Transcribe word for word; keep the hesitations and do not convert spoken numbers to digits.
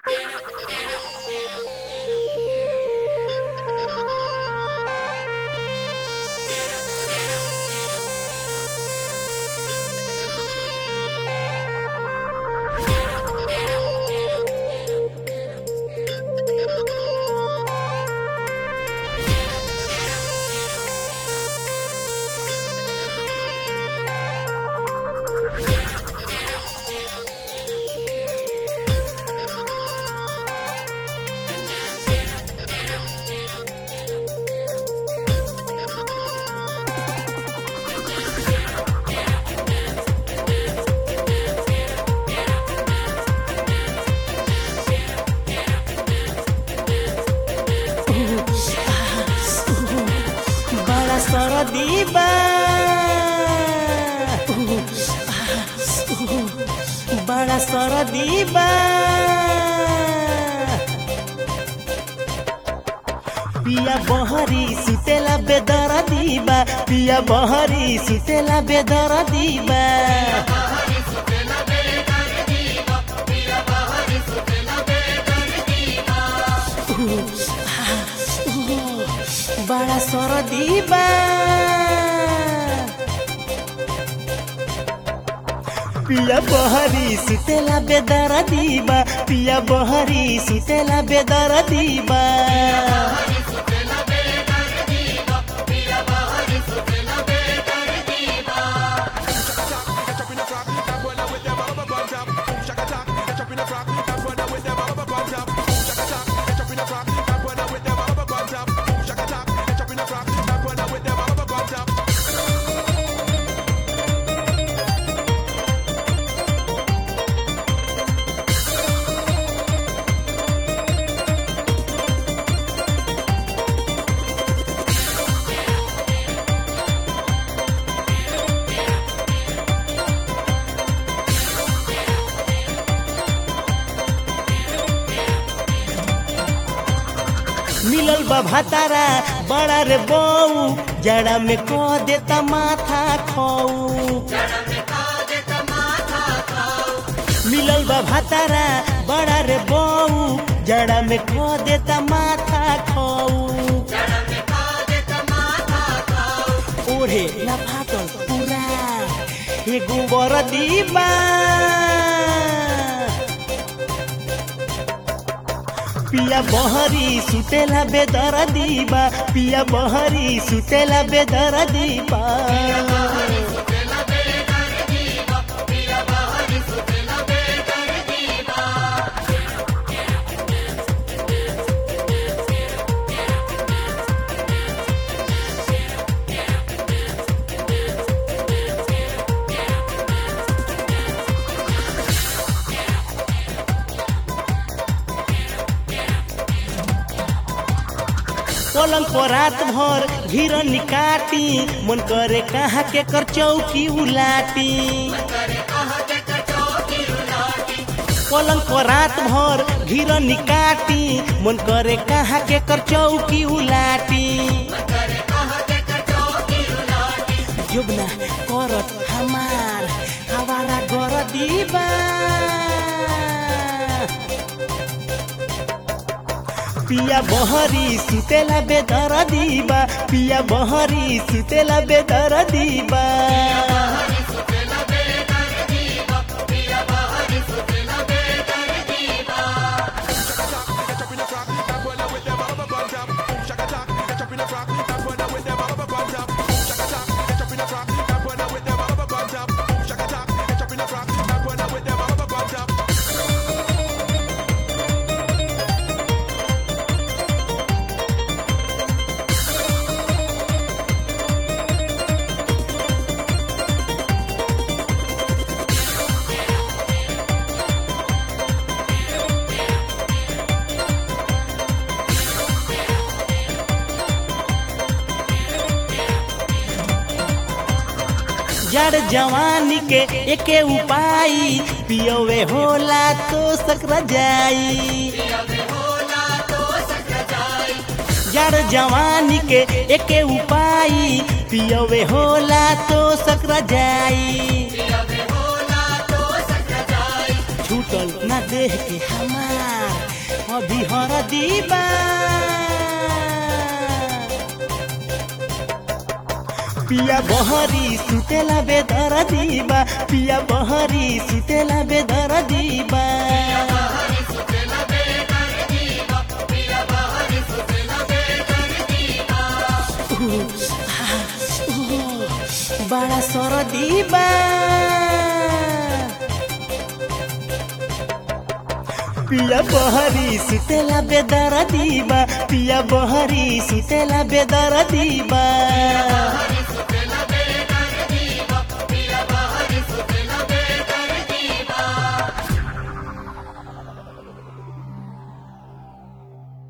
सरदीबा बड़ा सरदीबा पिया बहरी सुतेला बेदर दीबा पिया बहरी सुतेला बेदर दीबा बड़ा सरदीबा पिया बहरी सुतेला बेदर दीबा पिया बहरी सुतेला बेदर दीबा मिलल बा भातारा बड़ा रे बऊ जड़ा में को देता माथा खाऊ मिलल बा भातारा बड़ा रे बऊ जड़ा में को देता माथा खाऊ ओढ़े ना फाटल पूरा एगो बरदीबा पिया बहरी सुतेला बेदर दीबा पिया बहरी सुतेला बेदर दीबा पलंग पर रात भर घिरनी काटी मन करे कहा के कर चौकी उलाटी पलंग पर रात भर घिरनी काटी मन करे कहा के कर चौकी उलाटी जुगना करत हमार हवारा गर दीबा पिया बहरी सुतेला बेदर दीबा पिया बहरी सुतेला बेदर दीबा जड़ जवानी के एके उपाय पियोवे होला तो सकरा जाई जड़ जवानी के एके उपाय पियोवे होला तो सकरा जाई छूटल ना देह के हमार अभी हर दीबा पिया बहरी सुतेला बेदर दीबा पिया बहरी सुतेला बेदर दीबा बड़ा सर दीबा पिया बहरी सुतेला बेदर दीबा पिया बहरी सुतेला बेदर दीबा